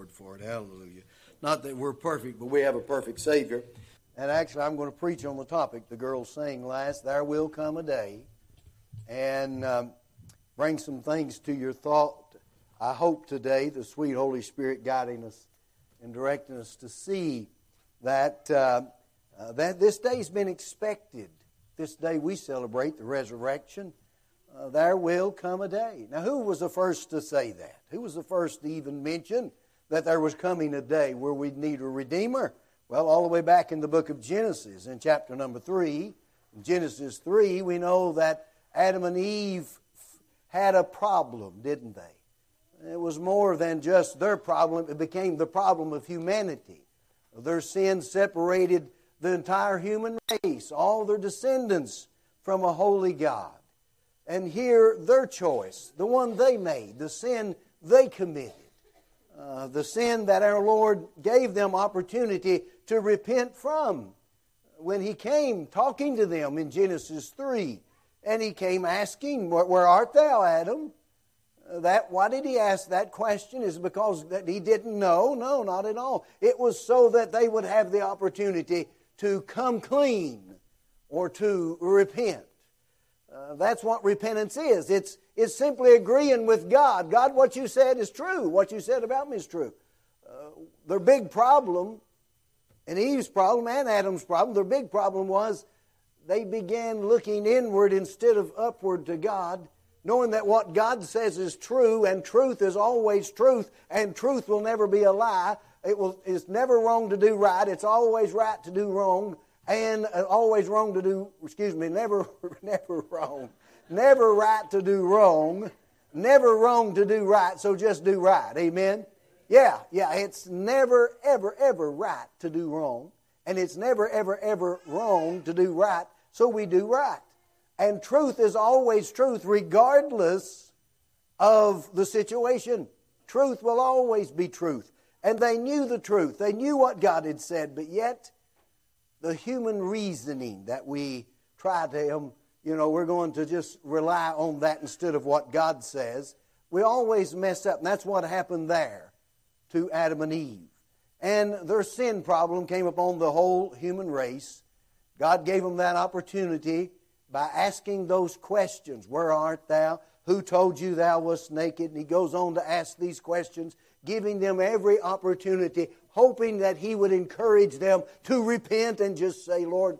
word for it. Hallelujah. Not that we're perfect, but we have a perfect Savior. And actually, I'm going to preach on the topic the girls sang last, There Will Come a Day, and bring some things to your thought. I hope today the sweet Holy Spirit guiding us and directing us to see that this day's been expected. This day we celebrate the resurrection. There will come a day. Now, who was the first to say that? Who was the first to even mention that there was coming a day where we'd need a Redeemer? Well, all the way back in the book of Genesis, in chapter number 3, in Genesis 3, we know that Adam and Eve had a problem, didn't they? It was more than just their problem. It became the problem of humanity. Their sin separated the entire human race, all their descendants, from a holy God. And here, their choice, the one they made, the sin they committed, the sin that our Lord gave them opportunity to repent from. When He came talking to them in Genesis 3, and He came asking, Where art thou, Adam? Why did He ask that question? Is it because that He didn't know? No, not at all. It was so that they would have the opportunity to come clean or to repent. That's what repentance is. It's simply agreeing with God. God, what you said is true. What you said about me is true. Their big problem, and Eve's problem and Adam's problem, their big problem was they began looking inward instead of upward to God, knowing that what God says is true, and truth is always truth, and truth will never be a lie. It's never wrong to do right. It's always right to do wrong. And always wrong to do, never wrong. Never right to do wrong. Never wrong to do right, so just do right. Amen? Yeah, it's never, ever, ever right to do wrong. And it's never, ever, ever wrong to do right, so we do right. And truth is always truth, regardless of the situation. Truth will always be truth. And they knew the truth. They knew what God had said, but yet the human reasoning that we try to, we're going to just rely on that instead of what God says. We always mess up, and that's what happened there to Adam and Eve. And their sin problem came upon the whole human race. God gave them that opportunity by asking those questions. Where art thou? Who told you thou wast naked? And He goes on to ask these questions, giving them every opportunity, hoping that He would encourage them to repent and just say, Lord,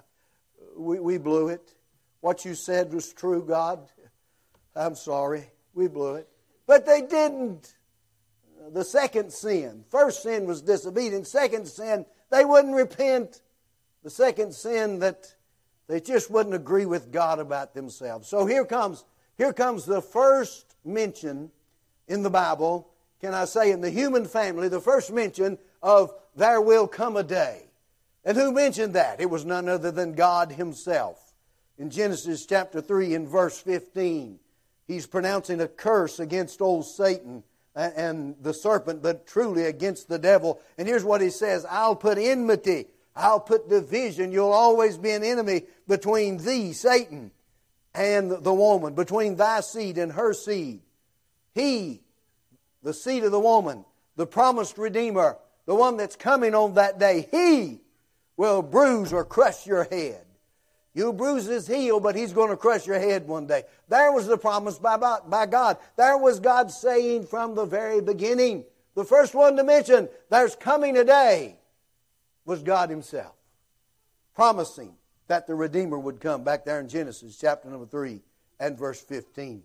we blew it. What you said was true, God. I'm sorry. We blew it. But they didn't. The second sin. First sin was disobedience. Second sin, they wouldn't repent. The second sin, that they just wouldn't agree with God about themselves. So here comes the first mention in the Bible, can I say in the human family, the first mention of there will come a day. And who mentioned that? It was none other than God Himself. In Genesis chapter 3 and verse 15, He's pronouncing a curse against old Satan and the serpent, but truly against the devil. And here's what He says, I'll put enmity, I'll put division. You'll always be an enemy between thee, Satan, and the woman, between thy seed and her seed. He, the seed of the woman, the promised Redeemer, the one that's coming on that day, He will bruise or crush your head. You'll bruise His heel, but He's going to crush your head one day. There was the promise by God. There was God saying from the very beginning. The first one to mention, there's coming a day, was God Himself, promising that the Redeemer would come, back there in Genesis chapter number 3 and verse 15.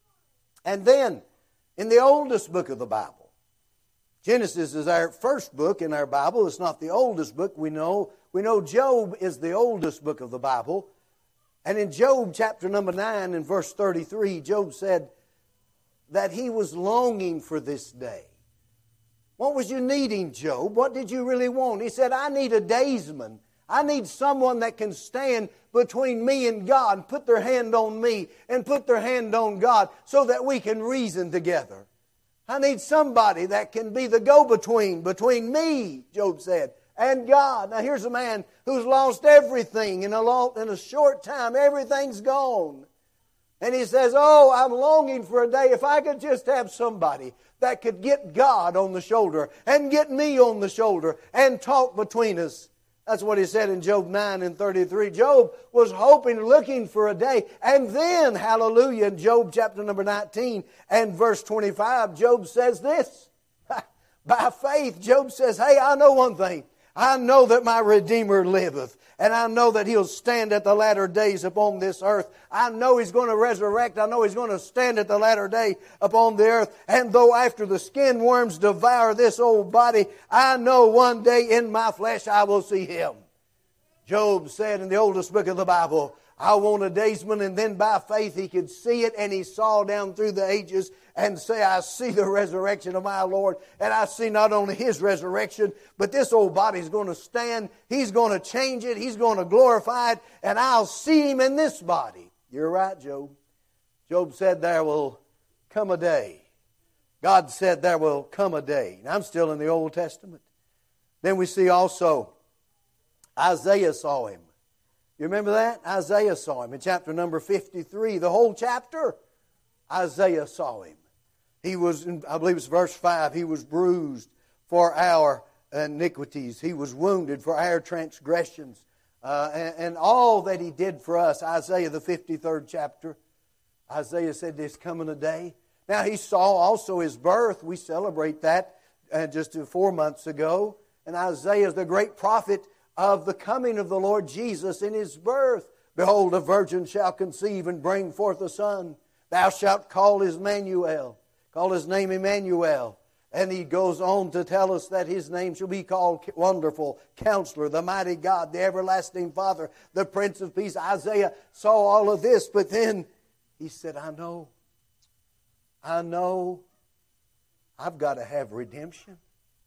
And then, in the oldest book of the Bible, Genesis is our first book in our Bible. It's not the oldest book we know. We know Job is the oldest book of the Bible. And in Job chapter number 9 and verse 33, Job said that he was longing for this day. What was you needing, Job? What did you really want? He said, I need a daysman. I need someone that can stand between me and God and put their hand on me and put their hand on God so that we can reason together. I need somebody that can be the go-between between me, Job said, and God. Now here's a man who's lost everything in a short time. Everything's gone. And he says, oh, I'm longing for a day if I could just have somebody that could get God on the shoulder and get me on the shoulder and talk between us. That's what he said in Job 9:33. Job was hoping, looking for a day. And then, hallelujah, in Job chapter number 19 and verse 25, Job says this. By faith, Job says, hey, I know one thing. I know that my Redeemer liveth. And I know that He'll stand at the latter days upon this earth. I know He's going to resurrect. I know He's going to stand at the latter day upon the earth. And though after the skin worms devour this old body, I know one day in my flesh I will see Him. Job said in the oldest book of the Bible, I want a daysman, and then by faith he could see it, and he saw down through the ages and say, I see the resurrection of my Lord, and I see not only His resurrection, but this old body's going to stand. He's going to change it. He's going to glorify it, and I'll see Him in this body. You're right, Job. Job said there will come a day. God said there will come a day. And I'm still in the Old Testament. Then we see also Isaiah saw Him. You remember that? Isaiah saw Him in chapter number 53. The whole chapter, Isaiah saw Him. He was, I believe it's verse 5, He was bruised for our iniquities. He was wounded for our transgressions. And all that He did for us, Isaiah the 53rd chapter, Isaiah said there's coming a day. Now He saw also His birth. We celebrate that just 4 months ago. And Isaiah is the great prophet of the coming of the Lord Jesus in His birth. Behold, a virgin shall conceive and bring forth a son. Thou shalt call His Emmanuel. Call His name Emmanuel. And he goes on to tell us that His name shall be called Wonderful, Counselor, the Mighty God, the Everlasting Father, the Prince of Peace. Isaiah saw all of this, but then he said, I know I've got to have redemption.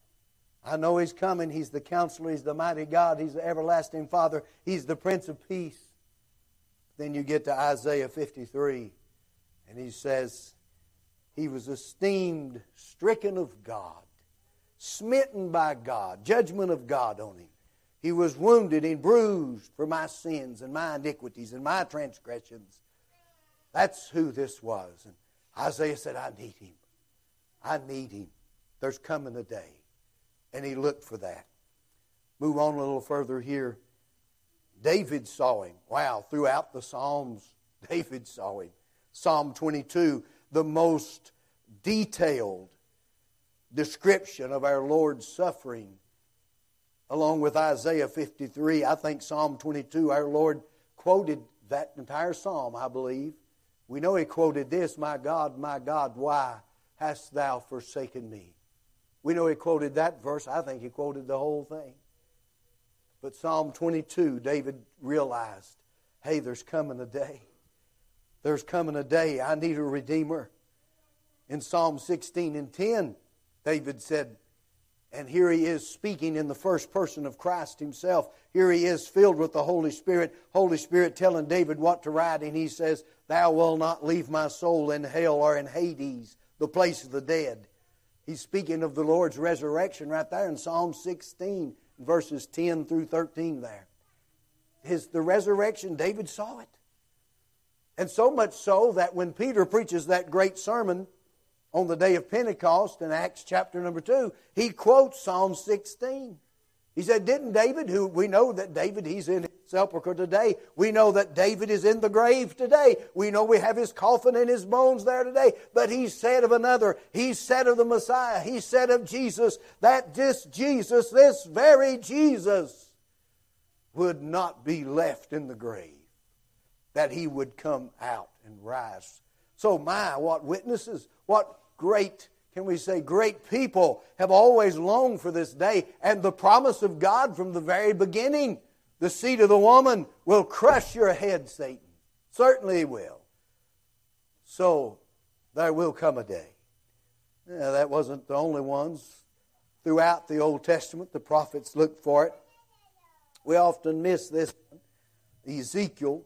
I know He's coming. He's the Counselor. He's the Mighty God. He's the Everlasting Father. He's the Prince of Peace. Then you get to Isaiah 53, and he says, He was esteemed, stricken of God, smitten by God, judgment of God on Him. He was wounded and bruised for my sins and my iniquities and my transgressions. That's who this was. And Isaiah said, I need Him. I need Him. There's coming a day. And he looked for that. Move on a little further here. David saw Him. Wow, throughout the Psalms, David saw Him. Psalm 22, the most detailed description of our Lord's suffering, along with Isaiah 53. I think Psalm 22, our Lord quoted that entire psalm, I believe. We know He quoted this, my God, why hast Thou forsaken me? We know He quoted that verse. I think He quoted the whole thing. But Psalm 22, David realized, hey, there's coming a day. There's coming a day. I need a Redeemer. In Psalm 16 and 10, David said, and here he is speaking in the first person of Christ Himself. Here he is filled with the Holy Spirit. Holy Spirit telling David what to write. And he says, Thou wilt not leave my soul in hell or in Hades, the place of the dead. He's speaking of the Lord's resurrection right there in Psalm 16, verses 10 through 13 there. The resurrection, David saw it. And so much so that when Peter preaches that great sermon on the day of Pentecost in Acts chapter number 2, he quotes Psalm 16. He said, didn't David, who we know that David, he's in his sepulchre today. We know that David is in the grave today. We know we have his coffin and his bones there today. But he said of another, he said of the Messiah, he said of Jesus, that this Jesus, this very Jesus, would not be left in the grave. That He would come out and rise. So what witnesses, what great, can we say, great people have always longed for this day. And the promise of God from the very beginning, the seed of the woman will crush your head, Satan. Certainly will. So there will come a day. Now, that wasn't the only ones. Throughout the Old Testament, the prophets looked for it. We often miss this one. Ezekiel,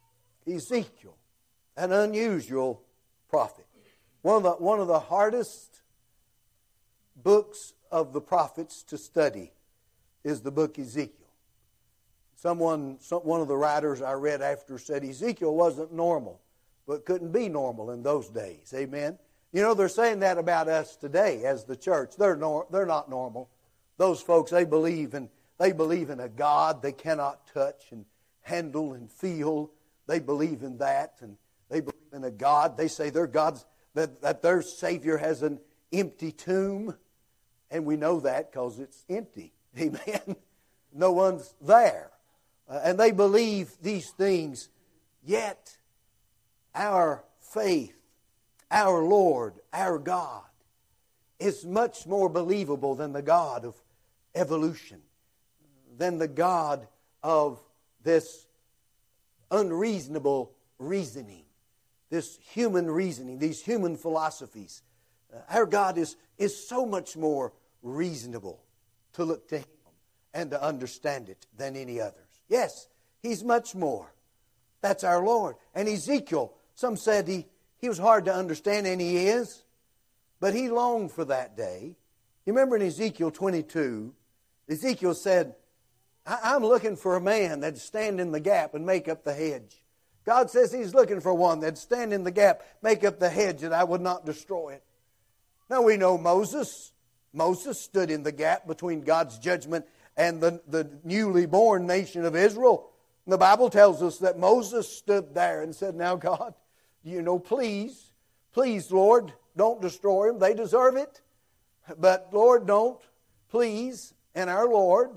an unusual prophet. One of the hardest books of the prophets to study is the book Ezekiel. One of the writers I read after said Ezekiel wasn't normal. but couldn't be normal in those days. Amen? You know, they're saying that about us today as the church. They're not normal. Those folks, they believe in a God they cannot touch and handle and feel. They believe in that, and they believe in a God. They say their God's that their Savior has an empty tomb, and we know that because it's empty. Amen. No one's there, and they believe these things. Yet, our faith, our Lord, our God, is much more believable than the God of evolution, than the God of this unreasonable reasoning, this human reasoning, these human philosophies. Our God is so much more reasonable to look to Him and to understand it than any others. Yes, He's much more. That's our Lord. And Ezekiel, some said he was hard to understand, and he is, but he longed for that day. You remember in Ezekiel 22, Ezekiel said, I'm looking for a man that'd stand in the gap and make up the hedge. God says He's looking for one that'd stand in the gap, make up the hedge, that I would not destroy it. Now we know Moses. Moses stood in the gap between God's judgment and the newly born nation of Israel. The Bible tells us that Moses stood there and said, now God, please, Lord, don't destroy them. They deserve it. But Lord, don't. Please. And our Lord,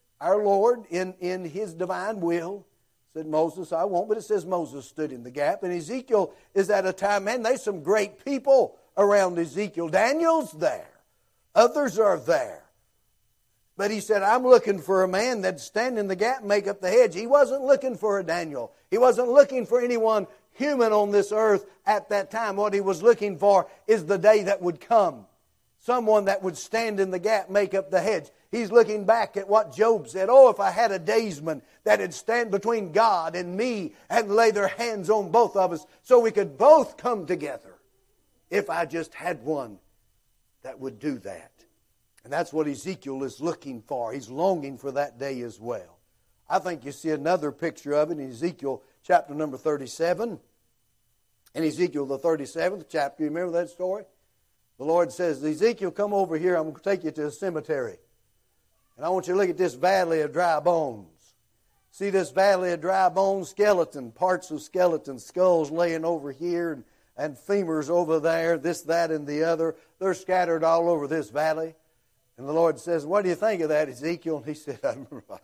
in His divine will, said, Moses, I won't. But it says Moses stood in the gap. And Ezekiel is at a time, man, there's some great people around Ezekiel. Daniel's there. Others are there. But he said, I'm looking for a man that'd stand in the gap and make up the hedge. He wasn't looking for a Daniel. He wasn't looking for anyone human on this earth at that time. What he was looking for is the day that would come. Someone that would stand in the gap, make up the hedge. He's looking back at what Job said. Oh, if I had a daysman that'd stand between God and me and lay their hands on both of us so we could both come together. If I just had one that would do that. And that's what Ezekiel is looking for. He's longing for that day as well. I think you see another picture of it in Ezekiel chapter number 37. In Ezekiel the 37th chapter, you remember that story? The Lord says, Ezekiel, come over here. I'm going to take you to a cemetery. And I want you to look at this valley of dry bones. See this valley of dry bones? Skeleton, parts of skeletons, skulls laying over here and femurs over there, this, that, and the other. They're scattered all over this valley. And the Lord says, what do you think of that, Ezekiel? And he said, I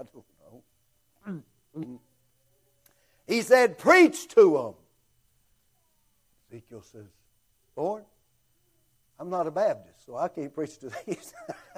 don't know. He said, preach to them. Ezekiel says, Lord, I'm not a Baptist, so I can't preach to these.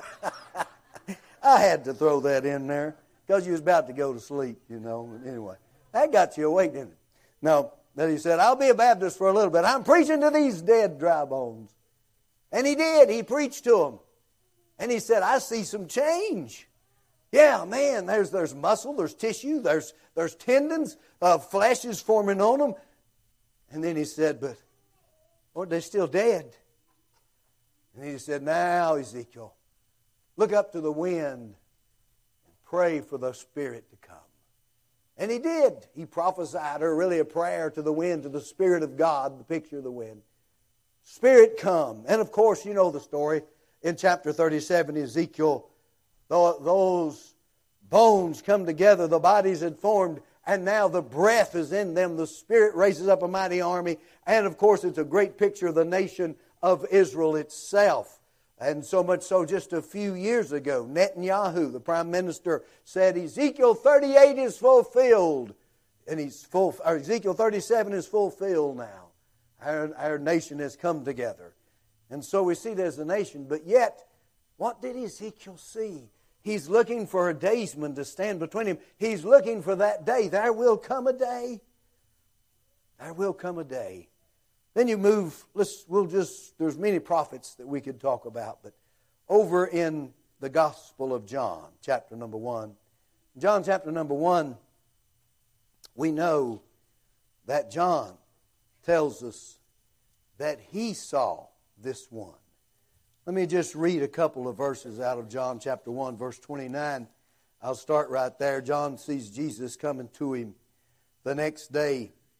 I had to throw that in there because you was about to go to sleep, Anyway, that got you awake, didn't it? No, then he said, I'll be a Baptist for a little bit. I'm preaching to these dead dry bones. And he did. He preached to them. And he said, I see some change. Yeah, man, there's muscle, there's tissue, there's tendons, flesh is forming on them. And then he said, but, Lord, they're still dead. And he said, now, Ezekiel, look up to the wind and pray for the Spirit to come. And he did. He prophesied, or really a prayer to the wind, to the Spirit of God, the picture of the wind. Spirit come. And of course, you know the story. In chapter 37, Ezekiel, those bones come together, the bodies had formed, and now the breath is in them. The Spirit raises up a mighty army. And of course, it's a great picture of the nation of Israel itself. And so much so, just a few years ago, Netanyahu, the prime minister, said Ezekiel 38 is fulfilled. And Ezekiel 37 is fulfilled now. Our nation has come together. And so we see there's a nation. But yet, what did Ezekiel see? He's looking for a daysman to stand between him. He's looking for that day. There will come a day. There will come a day. Then you move, there's many prophets that we could talk about, but over in the Gospel of John, chapter number 1. John chapter number 1, we know that John tells us that he saw this one. Let me just read a couple of verses out of John chapter 1, verse 29. I'll start right there. John sees Jesus coming to him the next day.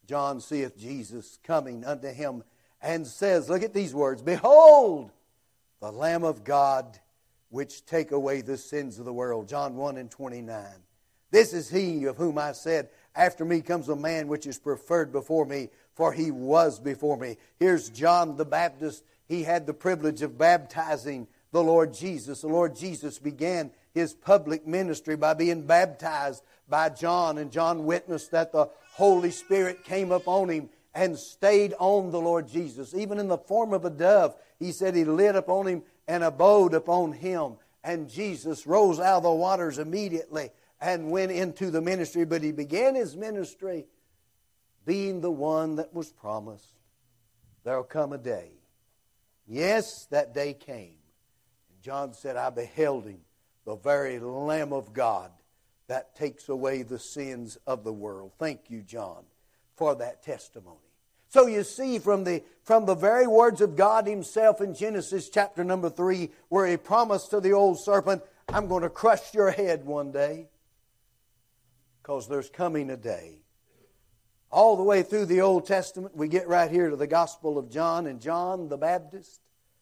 John seeth Jesus coming unto him and says, look at these words, Behold, the Lamb of God, which take away the sins of the world. John 1:29. This is he of whom I said, After me comes a man which is preferred before me, for he was before me. Here's John the Baptist. He had the privilege of baptizing the Lord Jesus. The Lord Jesus began his public ministry by being baptized by John, and John witnessed that the Holy Spirit came upon him and stayed on the Lord Jesus. Even in the form of a dove, he said he lit upon him and abode upon him. And Jesus rose out of the waters immediately and went into the ministry. But he began his ministry being the one that was promised. There will come a day. Yes, that day came. And John said, I beheld him, the very Lamb of God that takes away the sins of the world. Thank you, John, for that testimony. So you see from the very words of God himself in Genesis chapter number 3, where he promised to the old serpent, I'm going to crush your head one day, because there's coming a day. All the way through the Old Testament, we get right here to the Gospel of John, and John the Baptist,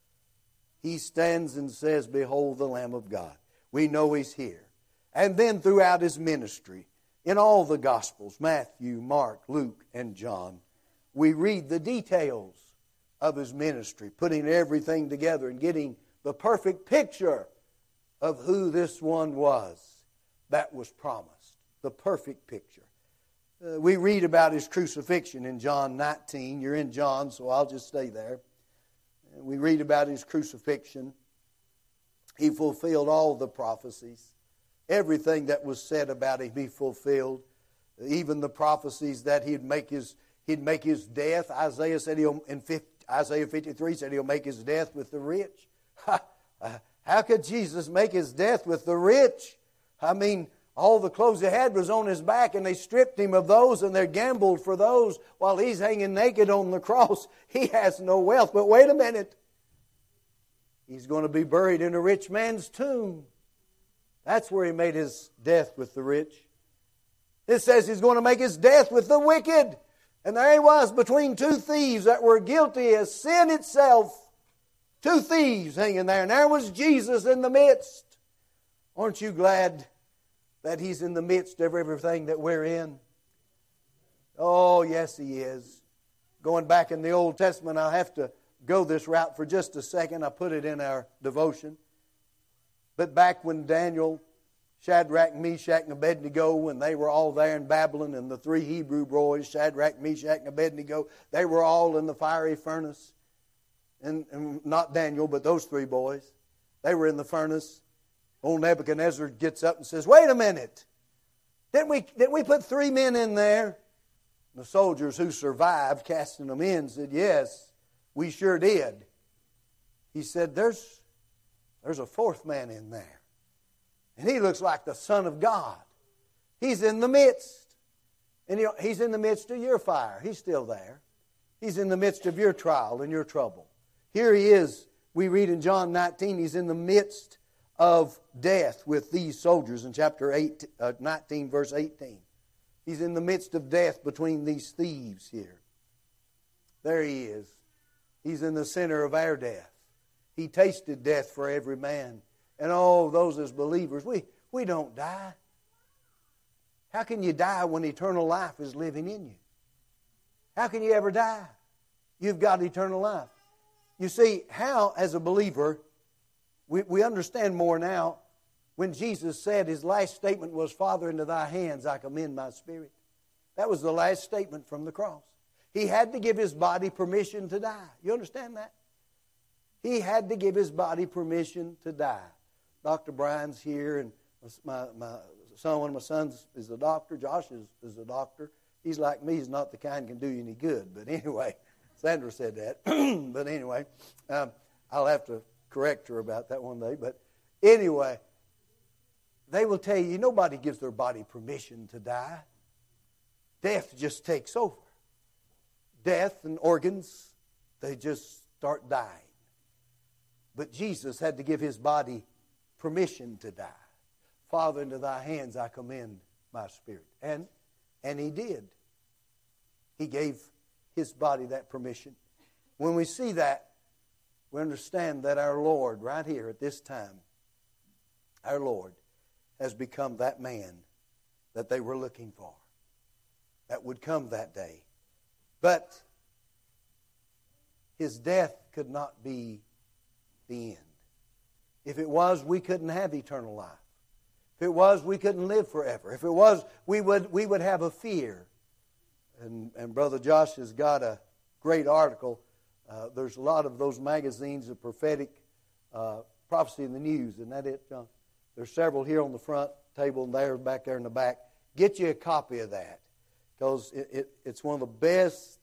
he stands and says, Behold the Lamb of God. We know he's here. And then throughout his ministry, in all the Gospels, Matthew, Mark, Luke, and John, we read the details of his ministry, putting everything together and getting the perfect picture of who this one was that was promised. The perfect picture. We read about his crucifixion in John 19. You're in John, so I'll just stay there. We read about his crucifixion. He fulfilled all the prophecies. Everything that was said about him, he fulfilled. Even the prophecies that he'd make his death. Isaiah said Isaiah 53 said he'll make his death with the rich. How could Jesus make his death with the rich? I mean, all the clothes he had was on his back, and they stripped him of those, and they gambled for those while he's hanging naked on the cross. He has no wealth. But wait a minute. He's going to be buried in a rich man's tomb. That's where he made his death with the rich. It says he's going to make his death with the wicked. And there he was between two thieves that were guilty as sin itself. Two thieves hanging there. And there was Jesus in the midst. Aren't you glad that he's in the midst of everything that we're in? Oh, yes, he is. Going back in the Old Testament, I'll have to go this route for just a second. I put it in our devotion. But back when Daniel, Shadrach, Meshach, and Abednego, when they were all there in Babylon, and the three Hebrew boys, Shadrach, Meshach, and Abednego, they were all in the fiery furnace. And not Daniel, but those three boys. They were in the furnace. Old Nebuchadnezzar gets up and says, Wait a minute. Didn't we put 3 men in there? The soldiers who survived, casting them in, said, Yes, we sure did. He said, There's a 4th man in there. And he looks like the Son of God. He's in the midst. And he's in the midst of your fire. He's still there. He's in the midst of your trial and your trouble. Here he is. We read in John 19, he's in the midst of death with these soldiers in chapter 19, verse 18. He's in the midst of death between these thieves here. There he is. He's in the center of our death. He tasted death for every man. And oh, those as believers, we don't die. How can you die when eternal life is living in you? How can you ever die? You've got eternal life. You see, how as a believer, we understand more now. When Jesus said his last statement was, Father, into thy hands I commend my spirit. That was the last statement from the cross. He had to give his body permission to die. You understand that? He had to give his body permission to die. Dr. Brian's here, and my son, one of my sons is a doctor. Josh is a doctor. He's like me. He's not the kind that can do you any good. But anyway, Sandra said that. But anyway, I'll have to correct her about that one day. But anyway, they will tell you nobody gives their body permission to die. Death just takes over. Death and organs, they just start dying. But Jesus had to give his body permission to die. Father, into thy hands I commend my spirit. And he did. He gave His body that permission. When we see that, we understand that our Lord, right here at this time, our Lord has become that man that they were looking for, that would come that day. But His death could not be the end. If it was, we couldn't have eternal life. If it was, we couldn't live forever. If it was, we would have a fear. And Brother Josh has got a great article. There's a lot of those magazines of prophetic prophecy in the news. Isn't that it, John? There's several here on the front table and there, back there in the back. Get you a copy of that, because it's one of the best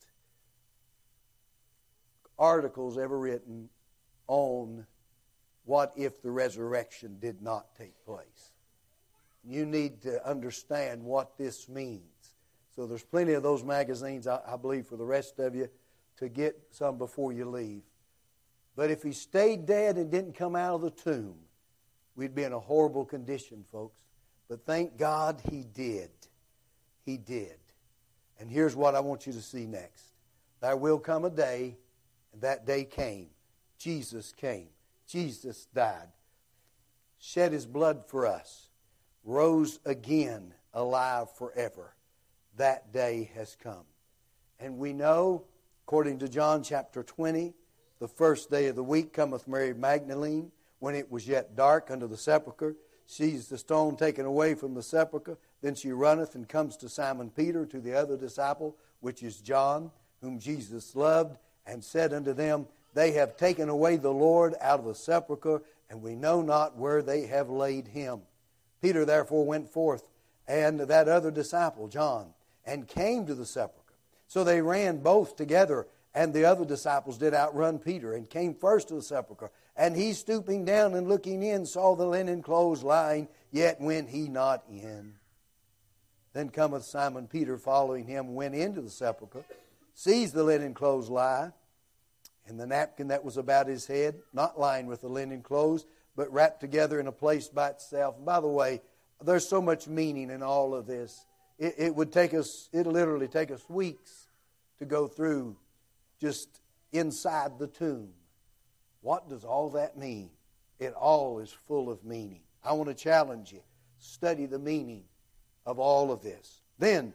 articles ever written on what if the resurrection did not take place. You need to understand what this means. So there's plenty of those magazines, I believe, for the rest of you to get some before you leave. But if He stayed dead and didn't come out of the tomb, we'd be in a horrible condition, folks. But thank God He did. He did. And here's what I want you to see next. There will come a day, and that day came. Jesus came. Jesus died, shed His blood for us, rose again, alive forever. That day has come. And we know, according to John chapter 20, the first day of the week cometh Mary Magdalene, when it was yet dark, unto the sepulchre, sees the stone taken away from the sepulchre. Then she runneth and comes to Simon Peter, to the other disciple, which is John, whom Jesus loved, and said unto them, They have taken away the Lord out of the sepulchre, and we know not where they have laid Him. Peter therefore went forth, and that other disciple, John, and came to the sepulchre. So they ran both together, and the other disciples did outrun Peter, and came first to the sepulchre. And he, stooping down and looking in, saw the linen clothes lying, yet went he not in. Then cometh Simon Peter following him, went into the sepulchre, sees the linen clothes lie, and the napkin that was about his head, not lying with the linen clothes, but wrapped together in a place by itself. And by the way, there's so much meaning in all of this. It'll literally take us weeks to go through just inside the tomb. What does all that mean? It all is full of meaning. I want to challenge you. Study the meaning of all of this. Then,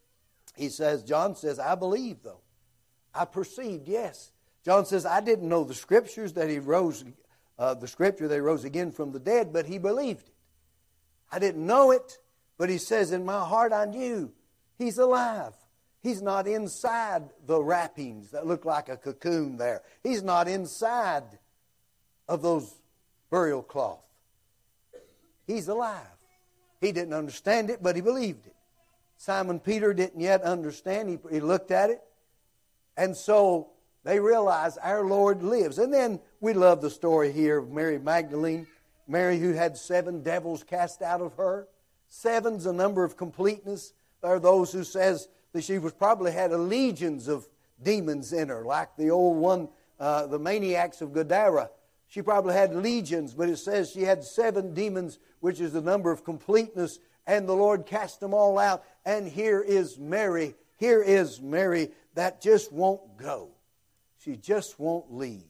John says, I believe though. I perceived, yes. John says, I didn't know the Scriptures that He rose, the Scripture that He rose again from the dead, but he believed it. I didn't know it, but he says, in my heart I knew He's alive. He's not inside the wrappings that look like a cocoon there. He's not inside of those burial cloth. He's alive. He didn't understand it, but he believed it. Simon Peter didn't yet understand. He looked at it. And so they realized our Lord lives. And then we love the story here of Mary Magdalene. Mary who had 7 devils cast out of her. 7's a number of completeness. There are those who says that she was probably had legions of demons in her, like the old one, the maniacs of Gadara. She probably had legions, but it says she had 7 demons, which is the number of completeness, and the Lord cast them all out. And here is Mary that just won't go. She just won't leave.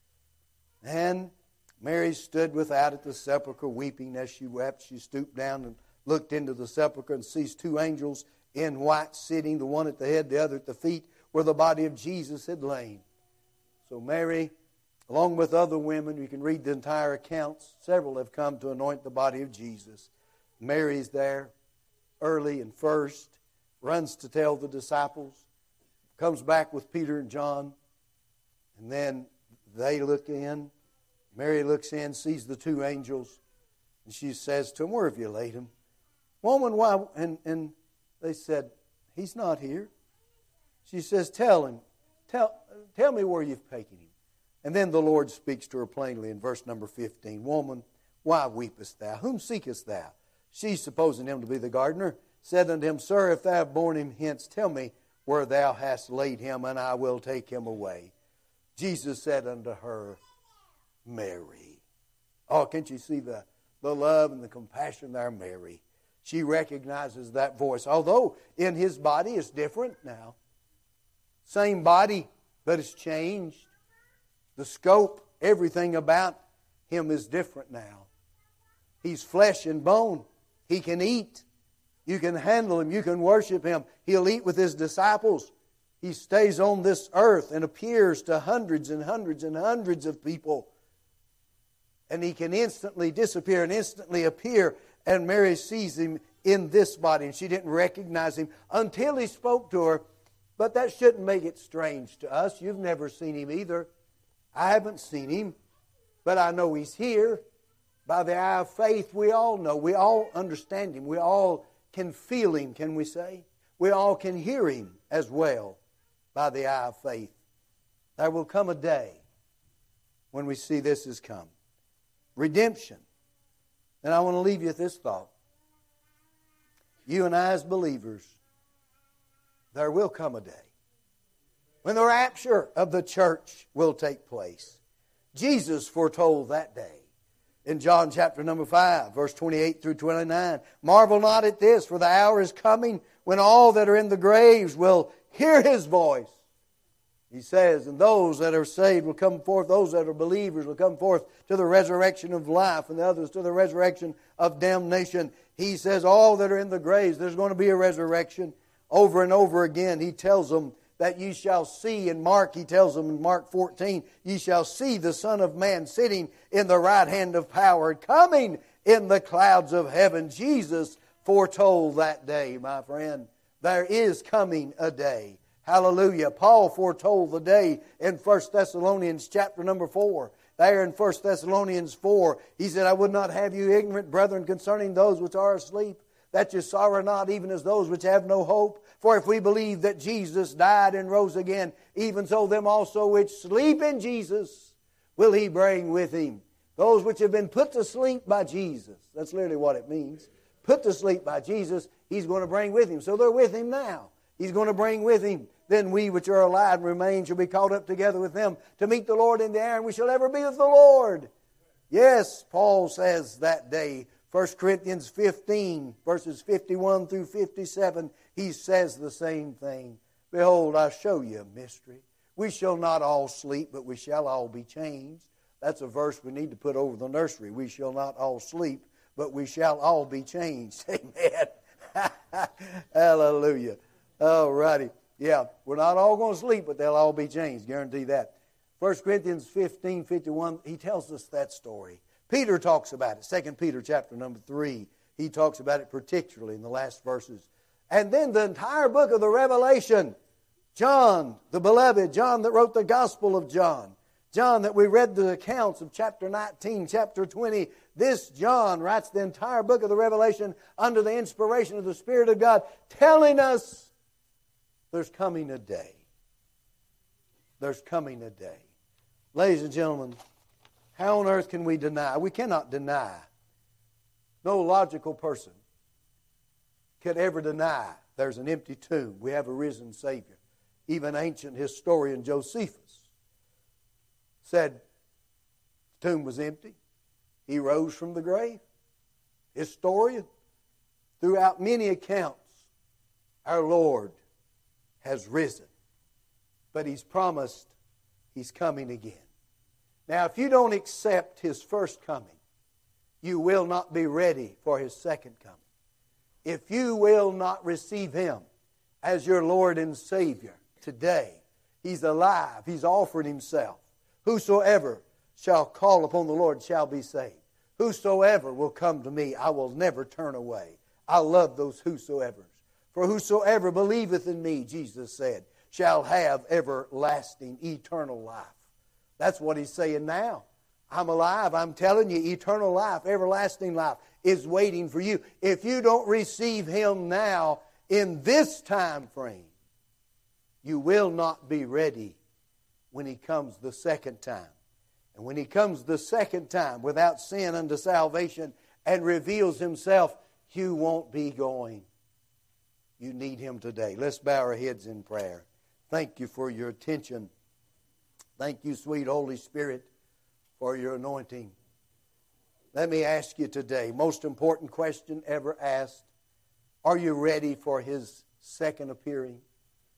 And Mary stood without at the sepulchre, weeping. As she wept, she stooped down and looked into the sepulchre and sees 2 angels in white sitting, the one at the head, the other at the feet, where the body of Jesus had lain. So Mary, along with other women, you can read the entire accounts. Several have come to anoint the body of Jesus. Mary's there early and first, runs to tell the disciples, comes back with Peter and John, and then they look in. Mary looks in, sees the 2 angels, and she says to them, where have you laid him? Woman, why? And they said, He's not here. She says, tell me where you've taken him. And then the Lord speaks to her plainly in verse number 15. Woman, why weepest thou? Whom seekest thou? She, supposing him to be the gardener, said unto him, Sir, if thou have borne him hence, tell me where thou hast laid him, and I will take him away. Jesus said unto her, Mary. Oh, can't you see the love and the compassion there, Mary? She recognizes that voice. Although in his body it's different now. Same body, but it's changed. The scope, everything about Him is different now. He's flesh and bone. He can eat. You can handle Him. You can worship Him. He'll eat with His disciples. He stays on this earth and appears to hundreds and hundreds and hundreds of people. And He can instantly disappear and instantly appear. And Mary sees Him in this body. And she didn't recognize Him until He spoke to her. But that shouldn't make it strange to us. You've never seen Him either. I haven't seen Him. But I know He's here. By the eye of faith, we all know. We all understand Him. We all can feel Him, can we say? We all can hear Him as well by the eye of faith. There will come a day when we see this has come. Redemption. And I want to leave you with this thought. You and I as believers, there will come a day when the rapture of the church will take place. Jesus foretold that day. In John chapter number 5, verse 28 through 29. Marvel not at this, for the hour is coming when all that are in the graves will hear His voice. He says, and those that are saved will come forth, those that are believers will come forth to the resurrection of life, and the others to the resurrection of damnation. He says, all that are in the graves, there's going to be a resurrection. Over and over again, He tells them that ye shall see. In Mark, He tells them in Mark 14, ye shall see the Son of Man sitting in the right hand of power, coming in the clouds of heaven. Jesus foretold that day, my friend. There is coming a day. Hallelujah. Paul foretold the day in 1 Thessalonians chapter number 4. There in 1 Thessalonians 4, he said, I would not have you ignorant, brethren, concerning those which are asleep, that you sorrow not, even as those which have no hope. For if we believe that Jesus died and rose again, even so them also which sleep in Jesus will He bring with Him. Those which have been put to sleep by Jesus. That's literally what it means. Put to sleep by Jesus, He's going to bring with Him. So they're with Him now. He's going to bring with Him. Then we which are alive and remain shall be caught up together with them to meet the Lord in the air, and we shall ever be with the Lord. Yes, Paul says that day, 1 Corinthians 15, verses 51 through 57, he says the same thing. Behold, I show you a mystery. We shall not all sleep, but we shall all be changed. That's a verse we need to put over the nursery. We shall not all sleep, but we shall all be changed. Amen. Hallelujah. All righty. Yeah, we're not all going to sleep, but they'll all be changed. Guarantee that. 1 Corinthians 15, 51, he tells us that story. Peter talks about it. 2 Peter chapter number 3. He talks about it particularly in the last verses. And then the entire book of the Revelation. John, the beloved, John that wrote the Gospel of John. John that we read the accounts of chapter 19, chapter 20. This John writes the entire book of the Revelation under the inspiration of the Spirit of God, telling us there's coming a day. There's coming a day. Ladies and gentlemen, how on earth can we deny? We cannot deny. No logical person could ever deny there's an empty tomb. We have a risen Savior. Even ancient historian Josephus said the tomb was empty. He rose from the grave. Historian, throughout many accounts, our Lord has risen. But He's promised He's coming again. Now, if you don't accept His first coming, you will not be ready for His second coming. If you will not receive Him as your Lord and Savior today, He's alive. He's offered Himself. Whosoever shall call upon the Lord shall be saved. Whosoever will come to me, I will never turn away. I love those whosoevers. For whosoever believeth in me, Jesus said, shall have everlasting, eternal life. That's what He's saying now. I'm alive. I'm telling you, eternal life, everlasting life is waiting for you. If you don't receive Him now in this time frame, you will not be ready when He comes the second time. And when He comes the second time without sin unto salvation and reveals Himself, you won't be going. You need Him today. Let's bow our heads in prayer. Thank you for your attention. Thank you, sweet Holy Spirit, for your anointing. Let me ask you today, most important question ever asked, are you ready for His second appearing?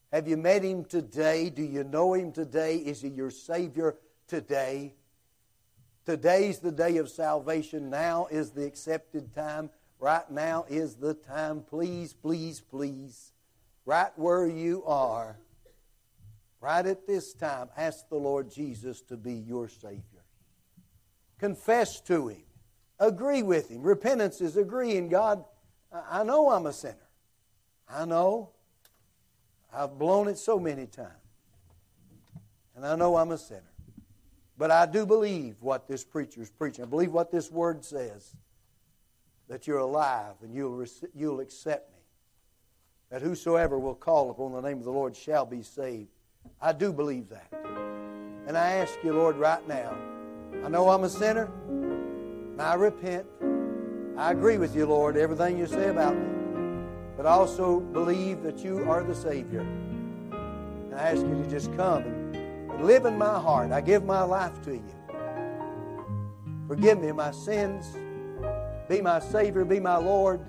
Have you met Him today? Do you know Him today? Is He your Savior today? Today's the day of salvation. Now is the accepted time. Right now is the time. Please, please, please, right where you are, right at this time, ask the Lord Jesus to be your Savior. Confess to Him. Agree with Him. Repentance is agreeing, God, I know I'm a sinner. I know. I've blown it so many times. And I know I'm a sinner. But I do believe what this preacher is preaching. I believe what this word says. That you're alive and you'll accept me. That whosoever will call upon the name of the Lord shall be saved. I do believe that. And I ask you, Lord, right now, I know I'm a sinner, and I repent. I agree with you, Lord, everything you say about me. But I also believe that you are the Savior. And I ask you to just come and live in my heart. I give my life to you. Forgive me of my sins. Be my Savior. Be my Lord.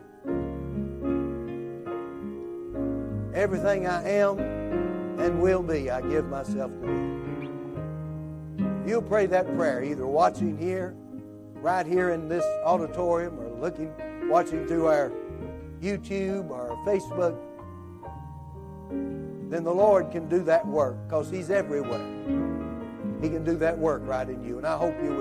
Everything I am and will be, I give myself to you. You'll pray that prayer, either watching here, right here in this auditorium, or watching through our YouTube or Facebook. Then the Lord can do that work, because He's everywhere. He can do that work right in you, and I hope you will.